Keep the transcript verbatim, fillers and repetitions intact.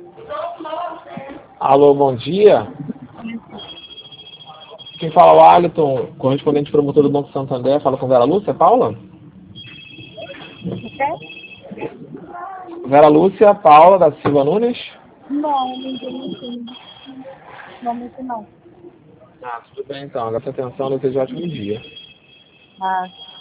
Alô, bom dia. Quem fala é o Alisson, correspondente promotor do Banco Santander. Fala com Vera Lúcia, Paula? Vera Lúcia, Paula da Silva Nunes? Não, ninguém entende. Não, muito não. Ah, tudo bem então. Agradeço a atenção, desejo um ótimo dia. Ah.